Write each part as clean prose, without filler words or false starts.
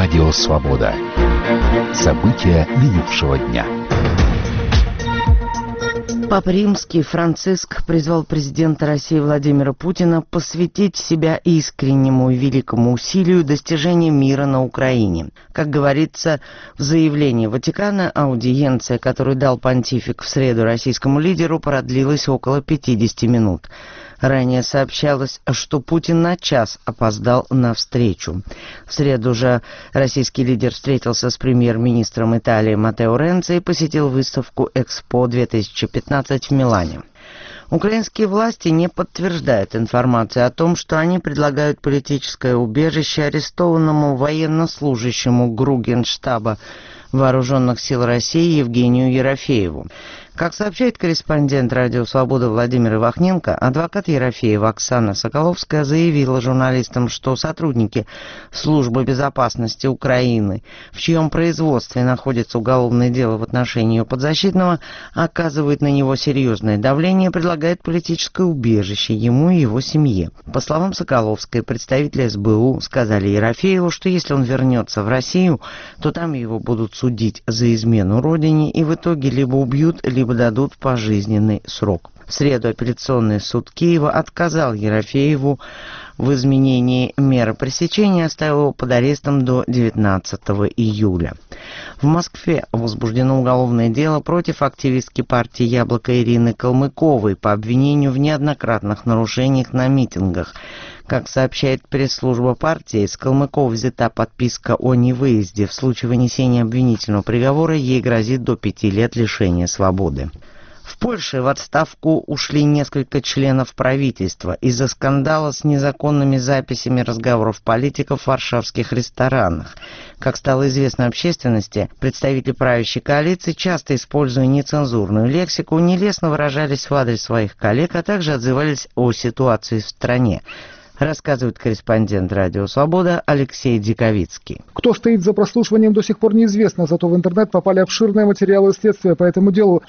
Радио «Свобода». События минувшего дня. Папа Римский Франциск призвал президента России Владимира Путина посвятить себя искреннему и великому усилию достижения мира на Украине. Как говорится в заявлении Ватикана, аудиенция, которую дал понтифик в среду российскому лидеру, продлилась около 50 минут. Ранее сообщалось, что Путин на час опоздал на встречу. В среду же российский лидер встретился с премьер-министром Италии Маттео Ренци и посетил выставку «Экспо-2015» в Милане. Украинские власти не подтверждают информацию о том, что они предлагают политическое убежище арестованному военнослужащему ГРУ Генштаба Вооруженных сил России Евгению Ерофееву. Как сообщает корреспондент «Радио Свобода» Владимир Ивахненко, адвокат Ерофеева Оксана Соколовская заявила журналистам, что сотрудники Службы безопасности Украины, в чьем производстве находится уголовное дело в отношении ее подзащитного, оказывают на него серьезное давление и предлагают политическое убежище ему и его семье. По словам Соколовской, представители СБУ сказали Ерофееву, что если он вернется в Россию, то там его будут судить за измену родине и в итоге либо убьют, либо дадут пожизненный срок. В среду апелляционный суд Киева отказал Ерофееву в изменении меры пресечения и оставил его под арестом до 19 июля. В Москве возбуждено уголовное дело против активистки партии «Яблоко» Ирины Калмыковой по обвинению в неоднократных нарушениях на митингах. Как сообщает пресс-служба партии, с Калмыковой взята подписка о невыезде. В случае вынесения обвинительного приговора ей грозит до 5 лет лишения свободы. В Польше в отставку ушли несколько членов правительства из-за скандала с незаконными записями разговоров политиков в варшавских ресторанах. Как стало известно общественности, представители правящей коалиции, часто используя нецензурную лексику, нелестно выражались в адрес своих коллег, а также отзывались о ситуации в стране. Рассказывает корреспондент «Радио Свобода» Алексей Диковицкий. Кто стоит за прослушиванием, до сих пор неизвестно, зато в интернет попали обширные материалы следствия по этому делу.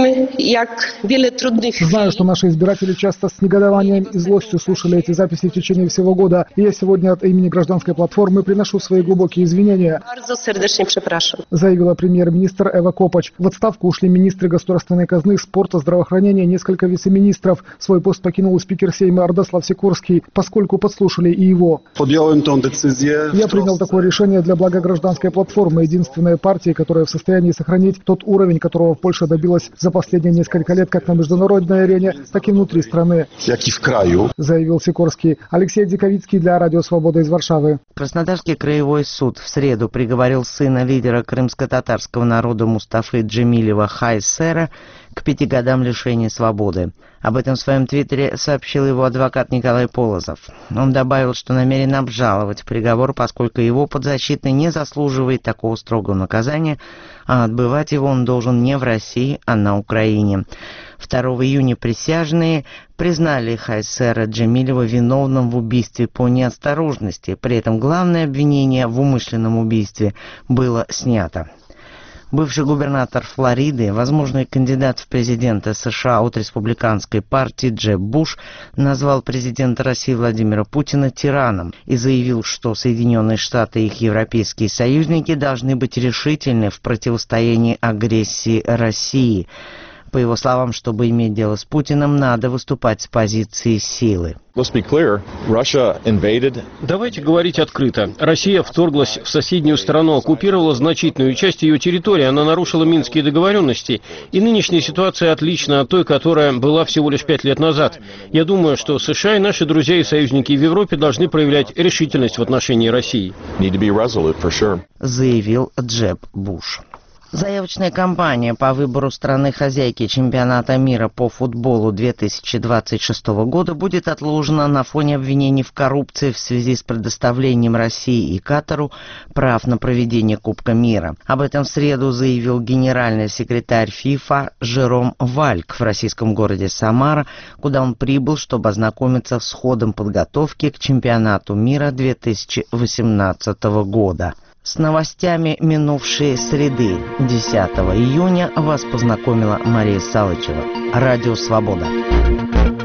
Знаю, что наши избиратели часто с негодованием и злостью слушали эти записи в течение всего года. И я сегодня от имени гражданской платформы приношу свои глубокие извинения. Заявила премьер-министр Эва Копач. В отставку ушли министры государственной казны, спорта, здравоохранения, несколько вице-министров. Свой пост покинул спикер Сейма Ардослав Сикорский, поскольку подслушали и его. Я принял такое решение для блага гражданской платформы, единственной партии, которая в состоянии сохранить тот уровень, которого Польша добилась за последние несколько лет как на международной арене, так и внутри страны, заявил Сикорский. Алексей Диковицкий для Радио Свобода из Варшавы. Краснодарский краевой суд в среду приговорил сына лидера крымско-татарского народа Мустафы Джемилева Хайсера к 5 годам лишения свободы. Об этом в своем твиттере сообщил его адвокат Николай Полозов. Он добавил, что намерен обжаловать приговор, поскольку его подзащитный не заслуживает такого строгого наказания, а отбывать его он должен не в России, а на Украине. 2 июня присяжные признали Хайсера Джемилева виновным в убийстве по неосторожности. При этом главное обвинение в умышленном убийстве было снято. Бывший губернатор Флориды, возможный кандидат в президенты США от республиканской партии Джеб Буш, назвал президента России Владимира Путина тираном и заявил, что Соединенные Штаты и их европейские союзники должны быть решительны в противостоянии агрессии России. По его словам, чтобы иметь дело с Путиным, надо выступать с позиции силы. Давайте говорить открыто. Россия вторглась в соседнюю страну, оккупировала значительную часть ее территории, она нарушила Минские договоренности, и нынешняя ситуация отлична от той, которая была всего лишь 5 лет назад. Я думаю, что США и наши друзья и союзники в Европе должны проявлять решительность в отношении России. Заявил Джеб Буш. Заявочная кампания по выбору страны-хозяйки чемпионата мира по футболу 2026 года будет отложена на фоне обвинений в коррупции в связи с предоставлением России и Катару прав на проведение Кубка мира. Об этом в среду заявил генеральный секретарь ФИФА Жером Вальк в российском городе Самара, куда он прибыл, чтобы ознакомиться с ходом подготовки к чемпионату мира 2018 года. С новостями минувшей среды, 10 июня, вас познакомила Мария Салычева. Радио «Свобода».